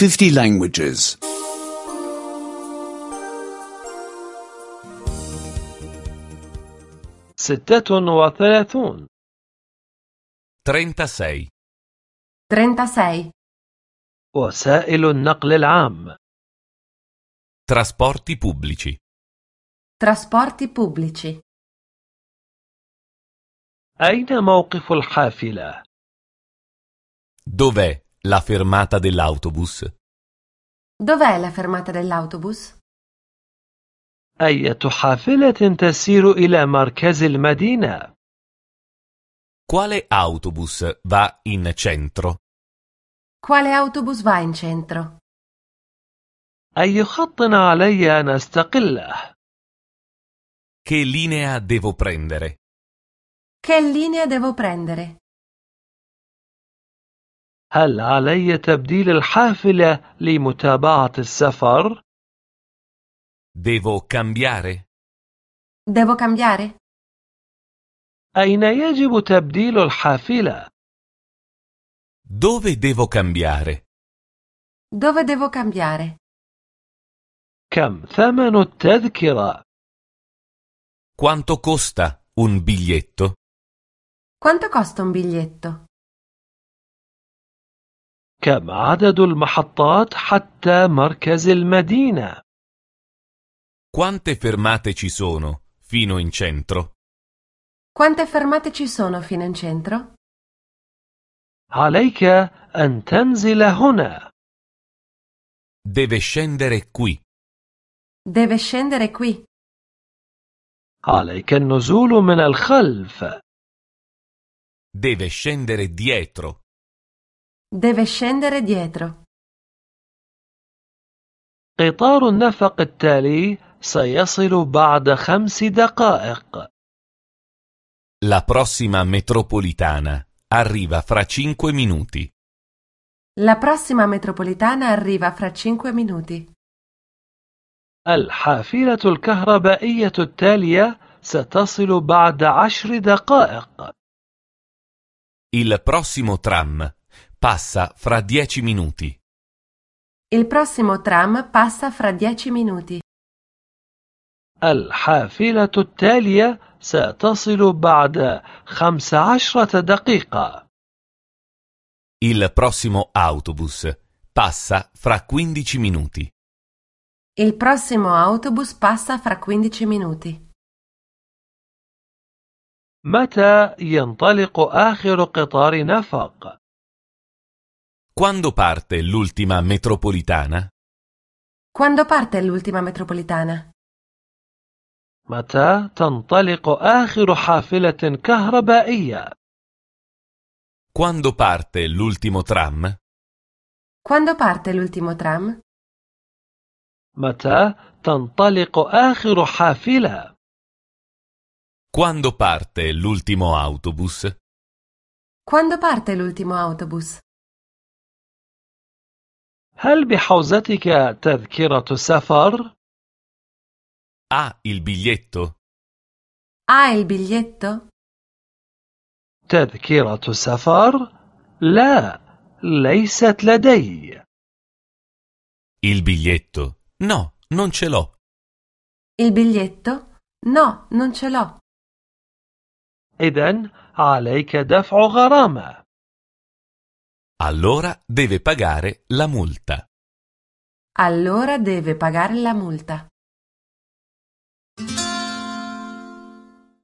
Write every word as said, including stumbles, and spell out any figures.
fifty languages. ستة وثلاثون. trentasei. trentasei. وسائل النقل العام. Trasporti pubblici. Trasporti pubblici. أين موقف الحافلة؟ Dov'è la fermata dell'autobus? Dov'è la fermata dell'autobus? أية حافلة تسير إلى مركز المدينة؟ Quale autobus va in centro? Quale autobus va in centro? أي خط علي أن أستقله؟ Che linea devo prendere? Che linea devo prendere? هل علي تبديل الحافلة لمتابعة السفر؟ Devo cambiare? Devo cambiare? أين يجب تبديل الحافلة؟ Dove devo cambiare? Dove devo cambiare? كم ثمن التذكرة؟ Quanto costa un biglietto? Quanto costa un biglietto? كم عدد المحطات حتى مركز المدينة؟ Quante fermate ci sono fino in centro? Quante fermate ci sono fino in centro? عليك أن تنزل هنا. Deve scendere qui. Deve scendere qui. عليك النزول من الخلف. Deve scendere dietro. Deve scendere dietro. قطار النفق التالي سيصل بعد خمس دقائق. La prossima metropolitana arriva fra cinque minuti. La prossima metropolitana arriva fra cinque minuti. الحافلة الكهربائية التالية ستصل بعد عشر دقائق. Il prossimo tram passa fra dieci minuti. Il prossimo tram passa fra dieci minuti. الحافلة التالية ستصل بعد خمس عشرة دقيقة. Il prossimo autobus passa fra quindici minuti. Il prossimo autobus passa fra quindici minuti. متى ينطلق آخر قطار نفق؟ Quando parte l'ultima metropolitana? Quando parte l'ultima metropolitana? متى تنطلق آخر حافلة كهربائية؟ Quando parte l'ultimo tram? Quando parte l'ultimo tram? متى تنطلق آخر حافلة؟ Quando parte l'ultimo autobus? Quando parte l'ultimo autobus? هل بحوزتك تذكرة سفر؟ Ha il biglietto? Ha il biglietto? تذكرة سفر؟ لا، ليست لدي. Il biglietto? No, non ce l'ho. Il biglietto? No, non ce l'ho. إذن عليك دفع غرامة. Allora deve pagare la multa. Allora deve pagare la multa.